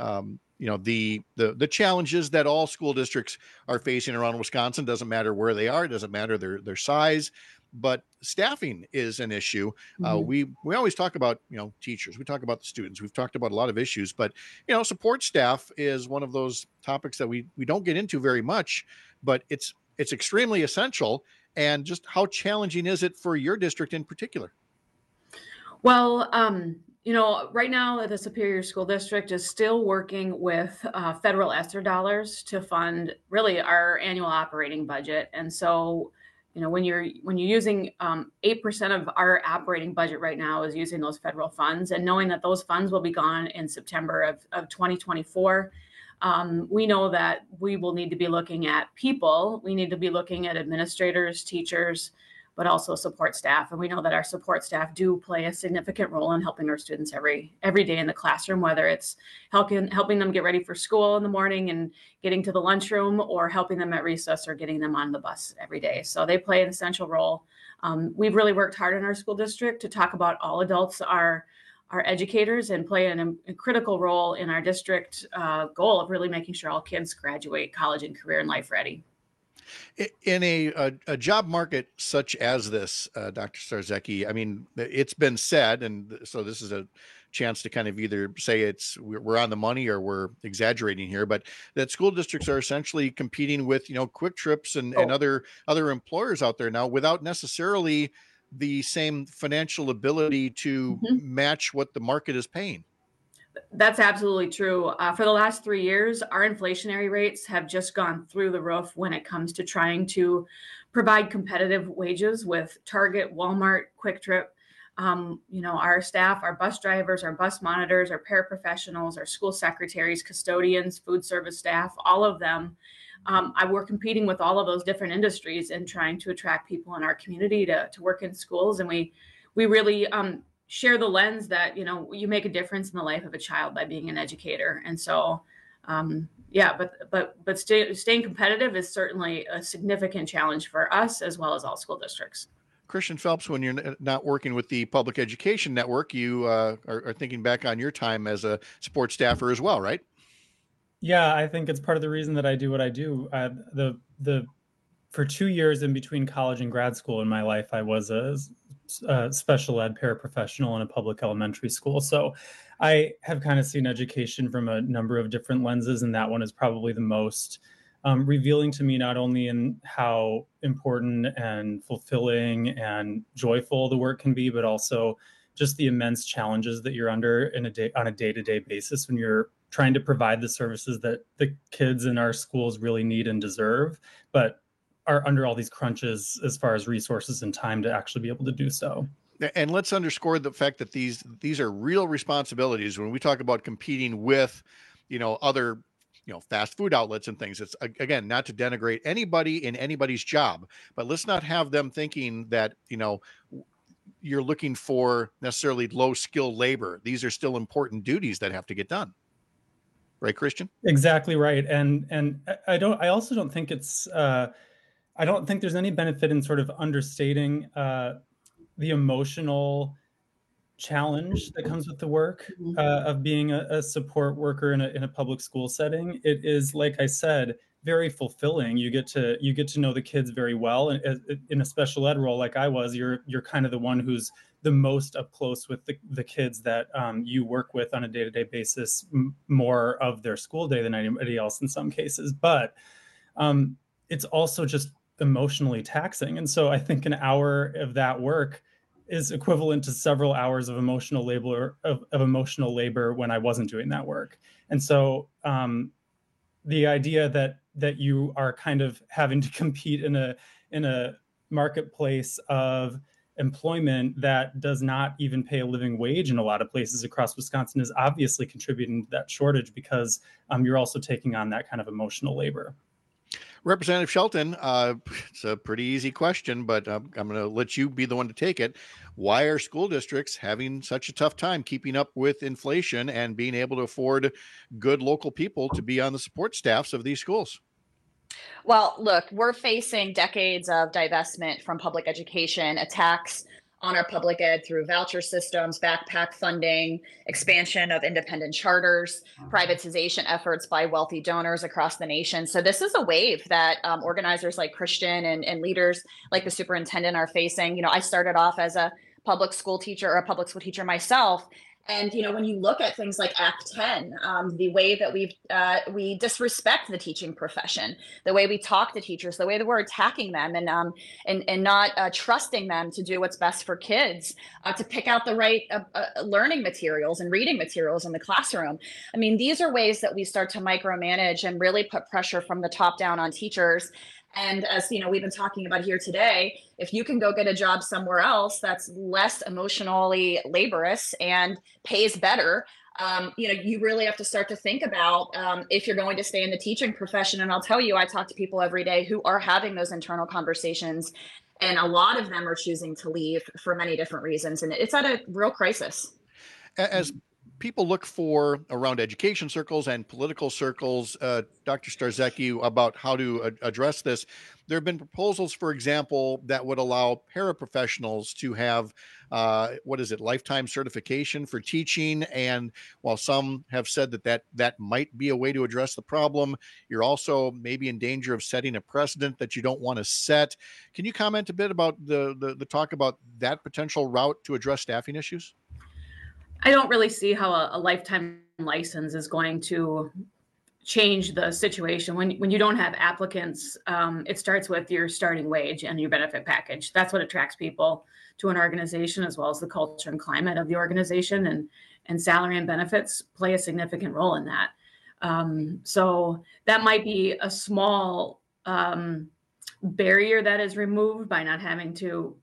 the challenges that all school districts are facing around Wisconsin. Doesn't matter where they are, doesn't matter their size, but staffing is an issue. We always talk about teachers, we talk about the students, we've talked about a lot of issues, but support staff is one of those topics that we don't get into very much, but it's extremely essential. And just how challenging is it for your district in particular? Well, right now the Superior School District is still working with federal ESSER dollars to fund really our annual operating budget. And so, when you're using 8% of our operating budget right now is using those federal funds, and knowing that those funds will be gone in September of 2024, we know that we will need to be looking at people. We need to be looking at administrators, teachers, but also support staff. And we know that our support staff do play a significant role in helping our students every day in the classroom, whether it's helping them get ready for school in the morning and getting to the lunchroom, or helping them at recess, or getting them on the bus every day. So they play an essential role. We've really worked hard in our school district to talk about all adults are educators and play a critical role in our district goal of really making sure all kids graduate college and career and life ready. In a job market such as this, Dr. Starzecki, I mean, it's been said, and so this is a chance to kind of either say we're on the money or we're exaggerating here, but that school districts are essentially competing with, Quick Trips and other employers out there now without necessarily the same financial ability to match what the market is paying. That's absolutely true. For the last 3 years, our inflationary rates have just gone through the roof when it comes to trying to provide competitive wages with Target, Walmart, Quick Trip. Our staff, our bus drivers, our bus monitors, our paraprofessionals, our school secretaries, custodians, food service staff, all of them. We're competing with all of those different industries and trying to attract people in our community to work in schools. And we really share the lens that, you make a difference in the life of a child by being an educator. And so, but staying competitive is certainly a significant challenge for us as well as all school districts. Christian Phelps, when you're not working with the Public Education Network, you are thinking back on your time as a support staffer as well, right? Yeah, I think it's part of the reason that I do what I do. For 2 years in between college and grad school in my life, I was a special ed paraprofessional in a public elementary school. So I have kind of seen education from a number of different lenses, and that one is probably the most revealing to me, not only in how important and fulfilling and joyful the work can be, but also just the immense challenges that you're under on a day-to-day basis when you're trying to provide the services that the kids in our schools really need and deserve, but are under all these crunches as far as resources and time to actually be able to do so. And let's underscore the fact that these are real responsibilities. When we talk about competing with, other, fast food outlets and things, it's, again, not to denigrate anybody in anybody's job, but let's not have them thinking that, you're looking for necessarily low skill labor. These are still important duties that have to get done. Right, Christian? Exactly right. And I also don't think it's, I don't think there's any benefit in sort of understating the emotional challenge that comes with the work of being a support worker in a public school setting. It is, like I said, very fulfilling. You get to know the kids very well. And in a special ed role like I was, you're kind of the one who's the most up close with the kids that you work with on a day-to-day basis, more of their school day than anybody else in some cases. But it's also just emotionally taxing. And so I think an hour of that work is equivalent to several hours of emotional labor when I wasn't doing that work. And so the idea that you are kind of having to compete in a marketplace of employment that does not even pay a living wage in a lot of places across Wisconsin is obviously contributing to that shortage, because you're also taking on that kind of emotional labor. Representative Shelton, it's a pretty easy question, but I'm going to let you be the one to take it. Why are school districts having such a tough time keeping up with inflation and being able to afford good local people to be on the support staffs of these schools? Well, look, we're facing decades of divestment from public education, attacks on our public ed through voucher systems, backpack funding, expansion of independent charters, privatization efforts by wealthy donors across the nation. So this is a wave that organizers like Christian and leaders like the superintendent are facing. I started off as a public school teacher myself. And, when you look at things like Act 10, the way that we disrespect the teaching profession, the way we talk to teachers, the way that we're attacking them and not trusting them to do what's best for kids, to pick out the right learning materials and reading materials in the classroom. I mean, these are ways that we start to micromanage and really put pressure from the top down on teachers. And as we've been talking about here today, if you can go get a job somewhere else that's less emotionally laborious and pays better, you really have to start to think about if you're going to stay in the teaching profession. And I'll tell you, I talk to people every day who are having those internal conversations And a lot of them are choosing to leave for many different reasons. And it's at a real crisis. As people look for around education circles and political circles, Dr. Starzecki, about how to address this, there have been proposals, for example, that would allow paraprofessionals to have, lifetime certification for teaching. And while some have said that might be a way to address the problem, you're also maybe in danger of setting a precedent that you don't want to set. Can you comment a bit about the talk about that potential route to address staffing issues? I don't really see how a lifetime license is going to change the situation. When you don't have applicants, it starts with your starting wage and your benefit package. That's what attracts people to an organization, as well as the culture and climate of the organization, and salary and benefits play a significant role in that. So that might be a small barrier that is removed by not having to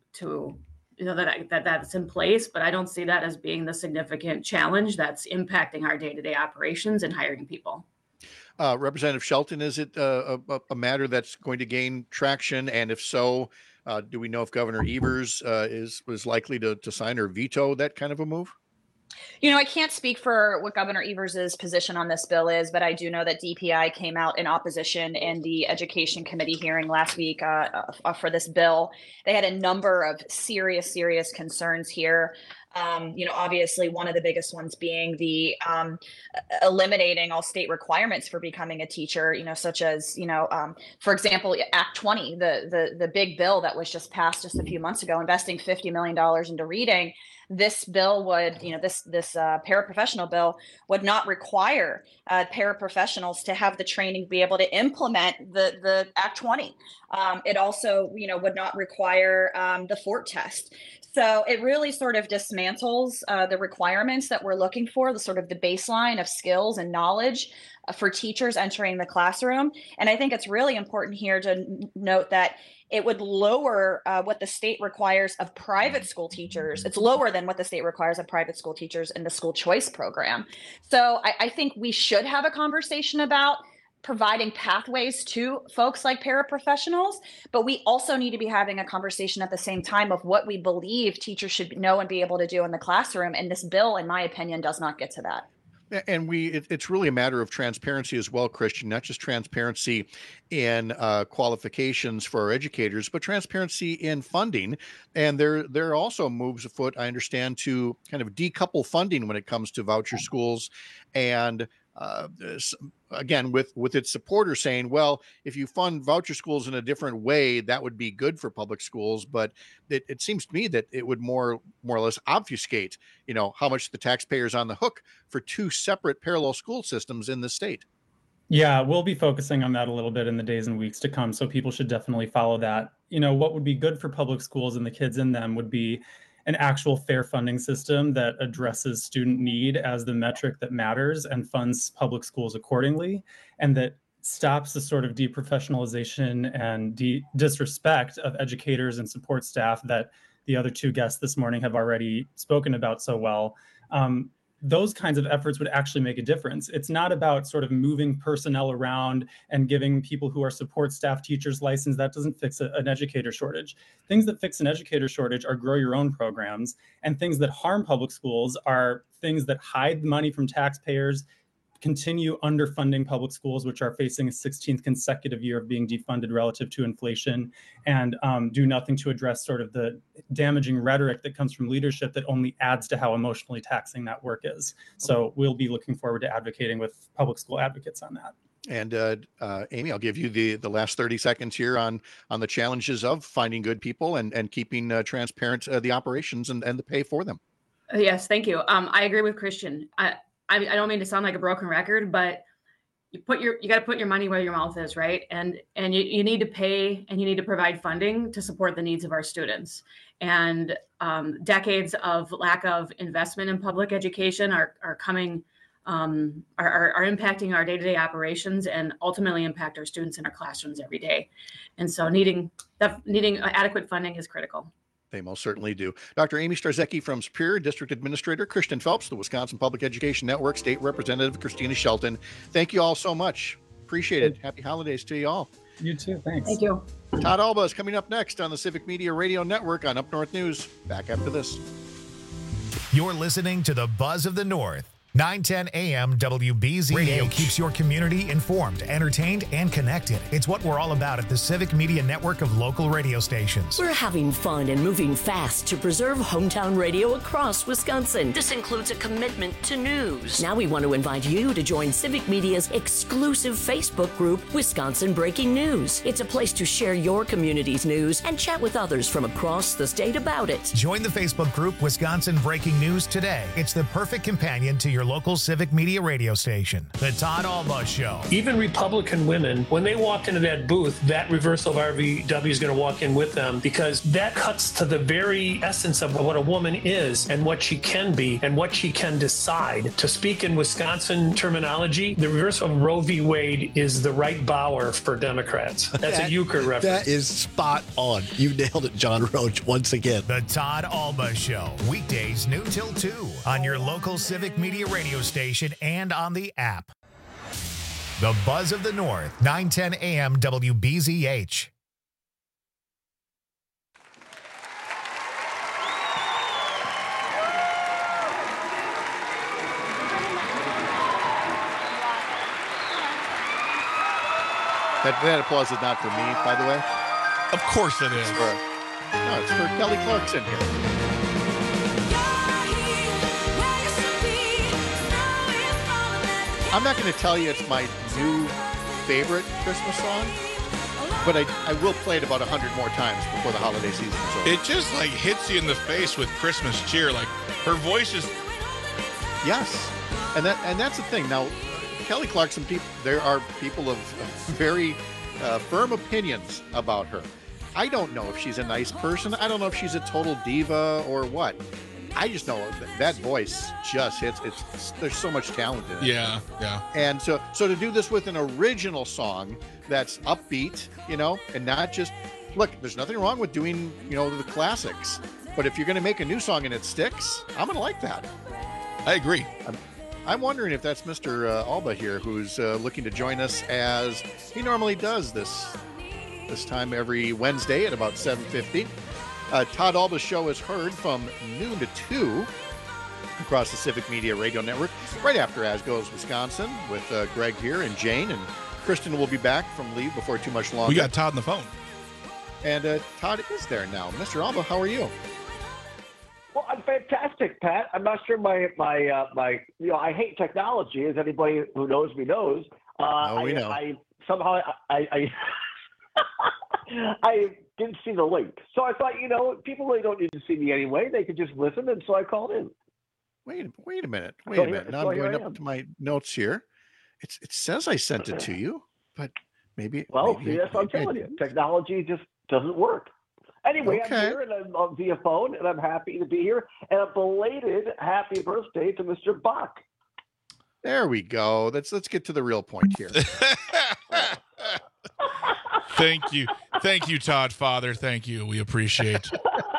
that's in place, but I don't see that as being the significant challenge that's impacting our day-to-day operations and hiring people. Representative Shelton, is it a matter that's going to gain traction? And if so, do we know if Governor Evers is likely to sign or veto that kind of a move? I can't speak for what Governor Evers' position on this bill is, but I do know that DPI came out in opposition in the Education Committee hearing last week for this bill. They had a number of serious concerns here. Obviously one of the biggest ones being the eliminating all state requirements for becoming a teacher, such as, for example, Act 20, the big bill that was just passed just a few months ago, investing $50 million into reading. This bill would, this paraprofessional bill would not require paraprofessionals to have the training to be able to implement the Act 20. It also, would not require the Fort test. So it really sort of dismantles the requirements that we're looking for, the sort of the baseline of skills and knowledge for teachers entering the classroom. And I think it's really important here to note that it would lower what the state requires of private school teachers. It's lower than what the state requires of private school teachers in the school choice program. So I think we should have a conversation about providing pathways to folks like paraprofessionals, but we also need to be having a conversation at the same time of what we believe teachers should know and be able to do in the classroom. And this bill, in my opinion, does not get to that. And it's really a matter of transparency as well, Christian, not just transparency in qualifications for our educators, but transparency in funding. And there are also moves afoot, I understand, to kind of decouple funding when it comes to voucher schools. And again, with its supporters saying, well, if you fund voucher schools in a different way, that would be good for public schools. But it seems to me that it would more or less obfuscate, how much the taxpayer's on the hook for two separate parallel school systems in the state. Yeah, we'll be focusing on that a little bit in the days and weeks to come. So people should definitely follow that. What would be good for public schools and the kids in them would be an actual fair funding system that addresses student need as the metric that matters and funds public schools accordingly, and that stops the sort of deprofessionalization and disrespect of educators and support staff that the other two guests this morning have already spoken about so well. Those kinds of efforts would actually make a difference. It's not about sort of moving personnel around and giving people who are support staff teachers license. That doesn't fix an educator shortage. Things that fix an educator shortage are grow your own programs, and things that harm public schools are things that hide money from taxpayers, continue underfunding public schools, which are facing a 16th consecutive year of being defunded relative to inflation, and do nothing to address sort of the damaging rhetoric that comes from leadership that only adds to how emotionally taxing that work is. So we'll be looking forward to advocating with public school advocates on that. And Amy, I'll give you the last 30 seconds here on the challenges of finding good people and keeping transparent the operations and the pay for them. Yes, thank you. I agree with Christian. I don't mean to sound like a broken record, but you got to put your money where your mouth is, right? And you need to pay and you need to provide funding to support the needs of our students. And decades of lack of investment in public education are impacting our day-to-day operations and ultimately impact our students in our classrooms every day. And so needing adequate funding is critical. They most certainly do. Dr. Amy Starzecki from Superior, District Administrator Christian Phelps, the Wisconsin Public Education Network, State Representative Christina Shelton. Thank you all so much. Appreciate it. Happy holidays to you all. You too. Thanks. Thank you. Todd Alba is coming up next on the Civic Media Radio Network on Up North News. Back after this. You're listening to the Buzz of the North. 910 AM WBZH. Radio keeps your community informed, entertained, and connected. It's what we're all about at the Civic Media Network of local radio stations. We're having fun and moving fast to preserve hometown radio across Wisconsin. This includes a commitment to news. Now we want to invite you to join Civic Media's exclusive Facebook group, Wisconsin Breaking News. It's a place to share your community's news and chat with others from across the state about it. Join the Facebook group Wisconsin Breaking News today. It's the perfect companion to your local Civic Media radio station. The Todd Alba Show. Even Republican women, when they walk into that booth, that reversal of RVW is going to walk in with them, because that cuts to the very essence of what a woman is and what she can be and what she can decide. To speak in Wisconsin terminology, the reversal of Roe v. Wade is the right bower for Democrats. That's a euchre reference. That is spot on. You nailed it, John Roach, once again. The Todd Alba Show. Weekdays noon till 2 on your local Civic Media radio station and on the app. The Buzz of the North, 910 AM WBZH. That applause is not for me, by the way. Of course it is. It's for Kelly Clarkson here. I'm not going to tell you it's my new favorite Christmas song, but I will play it about 100 more times before the holiday season is over. It just like hits you in the face with Christmas cheer. Like her voice is. Yes, and that's the thing. Now, Kelly Clarkson, there are people of very firm opinions about her. I don't know if she's a nice person. I don't know if she's a total diva or what. I just know that voice just hits. There's so much talent in it. Yeah. And so to do this with an original song that's upbeat, and not just look. There's nothing wrong with doing, the classics. But if you're going to make a new song and it sticks, I'm going to like that. I agree. I'm wondering if that's Mr. Alba here, who's looking to join us as he normally does this time every Wednesday at about 7:50. Todd Alba's show is heard from noon to 2 across the Civic Media Radio Network, right after As Goes Wisconsin, with Greg here and Jane, and Kristen will be back from leave before too much longer. We got Todd on the phone. And Todd is there now. Mr. Alba, how are you? Well, I'm fantastic, Pat. I'm not sure my I hate technology, as anybody who knows me knows. We know. I somehow I didn't see the link. So I thought, people really don't need to see me anyway. They could just listen. And so I called in. Wait a minute. Now I'm going up to my notes here. It says I sent it to you, but maybe. Yes, I'm telling you. Technology just doesn't work. Anyway, Okay. I'm here and I'm via phone, and I'm happy to be here. And a belated happy birthday to Mr. Bach. There we go. Let's get to the real point here. Thank you, Todd, Father. Thank you. We appreciate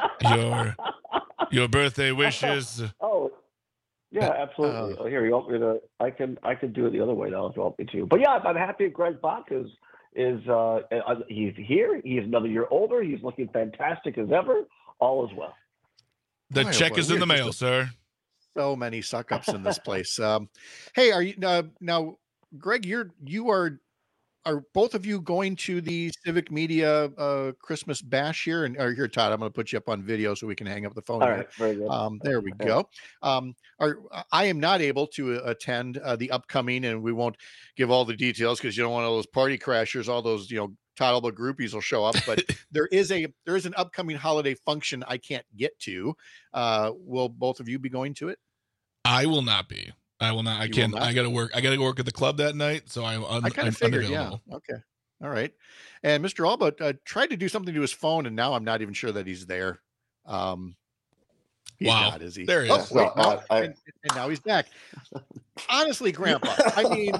your birthday wishes. Oh, yeah, absolutely. Here, you want me to? I can do it the other way now if you want me to. But yeah, I'm happy Greg Bach is he's here. He's another year older. He's looking fantastic as ever. All is well. The check is in the mail, sir. So many suck ups in this place. Hey, are you now, Greg? Are both of you going to the Civic Media Christmas bash here? And here, Todd, I'm going to put you up on video so we can hang up the phone. All right, very good. There we go. I am not able to attend the upcoming, and we won't give all the details because you don't want all those party crashers, all those Todd Alba groupies will show up. But there is an upcoming holiday function I can't get to. Will both of you be going to it? I will not be. I will not. I can't. I got to work. I got to work at the club that night, so I kind of figured. Yeah. Okay. All right. And Mr. Alba tried to do something to his phone, and now I'm not even sure that he's there. He's not, is he? There he is. And now he's back. Honestly, Grandpa, I mean,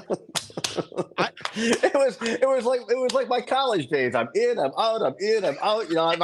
it was like my college days. I'm in, I'm out, I'm in, I'm out.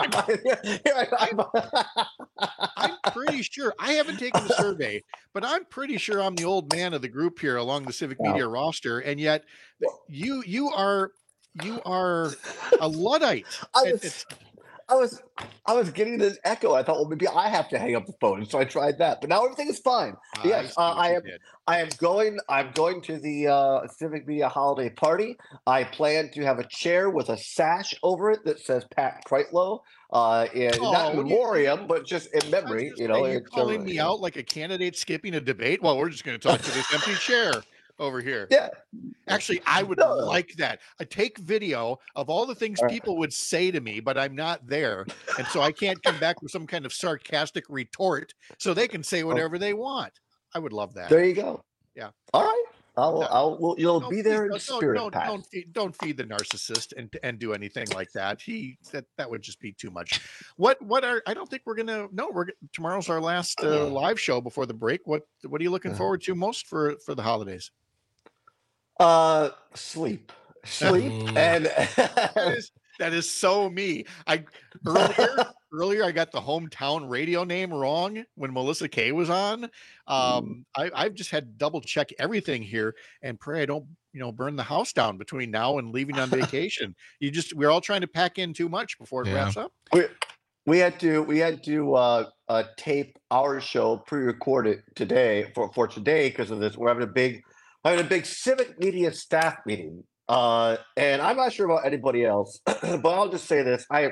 I'm pretty sure I haven't taken the survey, but I'm pretty sure I'm the old man of the group here along the Civic Media roster, and yet you are you are a Luddite. I was getting this echo. I thought, well, maybe I have to hang up the phone, so I tried that. But now everything is fine. Yes, I'm going to the Civic Media holiday party. I plan to have a chair with a sash over it that says Pat Kreitlow, not in memoriam, but just in memory. You're calling me out like a candidate skipping a debate? Well, we're just going to talk to this empty chair over here. Yeah. Actually, I would like that. I take video of all the things people would say to me, but I'm not there. And so I can't come back with some kind of sarcastic retort so they can say whatever they want. I would love that. There you go. Yeah. All right. You'll be there in spirit, Pat. Don't feed the narcissist and do anything like that. That would just be too much. I don't think we're gonna. No, tomorrow's our last live show before the break. What are you looking forward to most for the holidays? Sleep, and that is so me. Earlier I got the hometown radio name wrong when Melissa Kay was on. I've just had to double check everything here and pray I don't burn the house down between now and leaving on vacation. We're all trying to pack in too much before it wraps up. We had to tape our show, pre-record it today for today because of this. We're having a big Civic Media staff meeting, and I'm not sure about anybody else, but I'll just say this: I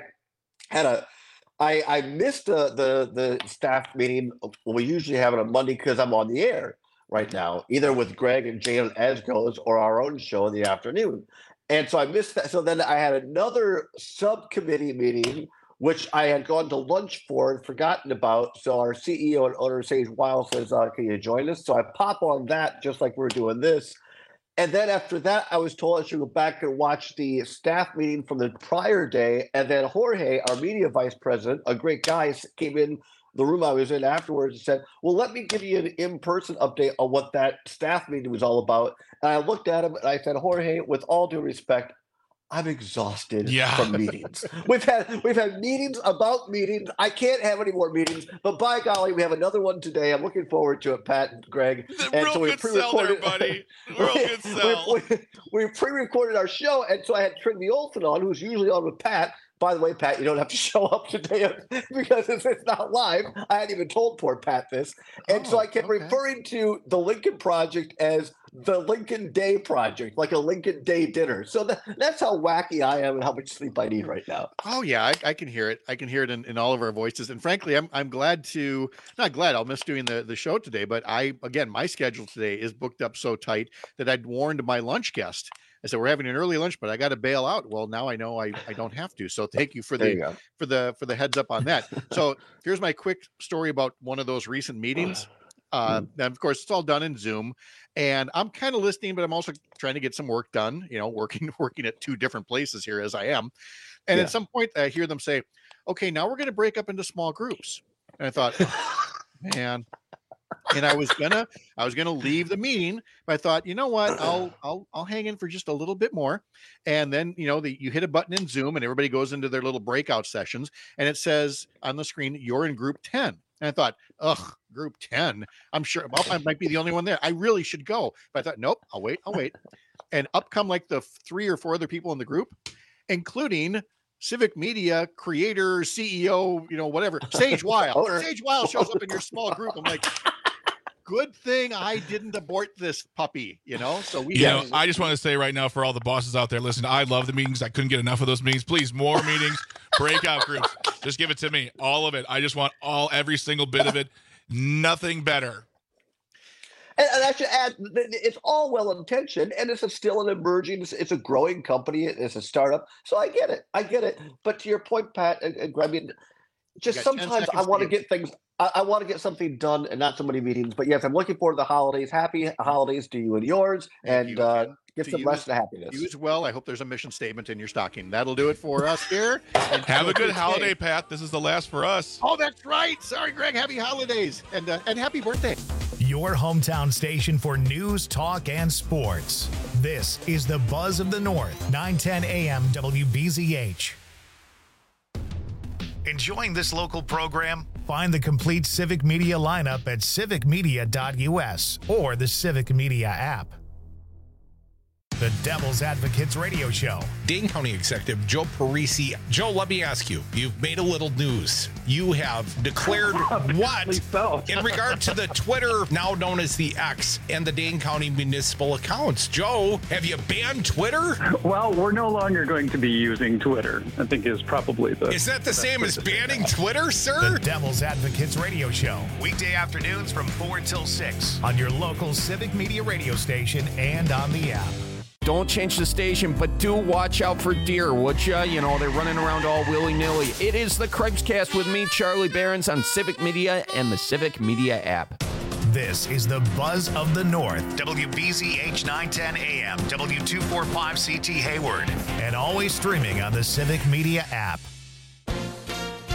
missed the staff meeting we usually have on a Monday because I'm on the air right now, either with Greg and Jay on ESGOs or our own show in the afternoon, and so I missed that. So then I had another subcommittee meeting, which I had gone to lunch for and forgotten about. So our CEO and owner, Sage Weil, says, can you join us? So I pop on that just like we're doing this. And then after that, I was told I should go back and watch the staff meeting from the prior day. And then Jorge, our media vice president, a great guy, came in the room I was in afterwards and said, well, let me give you an in-person update on what that staff meeting was all about. And I looked at him and I said, Jorge, with all due respect, I'm exhausted from meetings. We've had meetings about meetings. I can't have any more meetings, but by golly, we have another one today. I'm looking forward to it, Pat and Greg. And so we pre-recorded, buddy. We pre-recorded our show, and so I had Trinity Olsen on, who's usually on with Pat. By the way, Pat, you don't have to show up today because it's not live. I hadn't even told poor Pat this. And so I kept referring to the Lincoln Project as the Lincoln Day Project, like a Lincoln Day dinner. So that's how wacky I am and how much sleep I need right now. Oh, yeah, I can hear it. I can hear it in all of our voices. And frankly, I'm glad not glad I'll miss doing the show today. But my schedule today is booked up so tight that I'd warned my lunch guest. I said, we're having an early lunch, but I got to bail out. Well, now I know I don't have to. So thank you for the heads up on that. So here's my quick story about one of those recent meetings. And of course, it's all done in Zoom, and I'm kind of listening, but I'm also trying to get some work done, working at two different places here as I am. And at some point I hear them say, okay, now we're going to break up into small groups. And I thought, man. And I was gonna leave the meeting, but I thought, you know what, I'll hang in for just a little bit more. And then you hit a button in Zoom and everybody goes into their little breakout sessions, and it says on the screen, you're in group 10. And I thought, group 10. I'm sure I might be the only one there. I really should go. But I thought, nope, I'll wait. And up come like the 3 or 4 other people in the group, including Civic Media creator, CEO, whatever, Sage Weil. Sage Weil shows up in your small group. I'm like, good thing I didn't abort this puppy, So I just want to say right now for all the bosses out there, listen, I love the meetings. I couldn't get enough of those meetings. Please, more meetings, breakout groups. Just give it to me, all of it. I just want every single bit of it. Nothing better. And I should add, it's all well-intentioned, and it's still an emerging, it's a growing company, it's a startup. So I get it. But to your point, Pat and Greg, just sometimes I want to get things. I want to get something done and not so many meetings. But yes, I'm looking forward to the holidays. Happy holidays to you and yours, and get some rest and happiness. You as well. I hope there's a mission statement in your stocking. That'll do it for us here. And have a good holiday, Pat. This is the last for us. Oh, that's right. Sorry, Greg. Happy holidays and happy birthday. Your hometown station for news, talk, and sports. This is the Buzz of the North, 910 AM WBZH. Enjoying this local program? Find the complete Civic Media lineup at civicmedia.us or the Civic Media app. The Devil's Advocates Radio Show. Dane County Executive Joe Parisi. Joe, let me ask you, you've made a little news. You have declared what in regard to the Twitter, now known as the X, and the Dane County municipal accounts? Joe, have you banned Twitter? Well, we're no longer going to be using Twitter, I think is probably the... Is that the same as banning Twitter, sir? The Devil's Advocates Radio Show. Weekday afternoons from 4 till 6 on your local Civic Media radio station and on the app. Don't change the station, but do watch out for deer, would ya? You know, they're running around all willy-nilly. It is the Craig's Cast with me, Charlie Behrens, on Civic Media and the Civic Media app. This is the Buzz of the North, WBZH 910 AM, W245CT Hayward, and always streaming on the Civic Media app.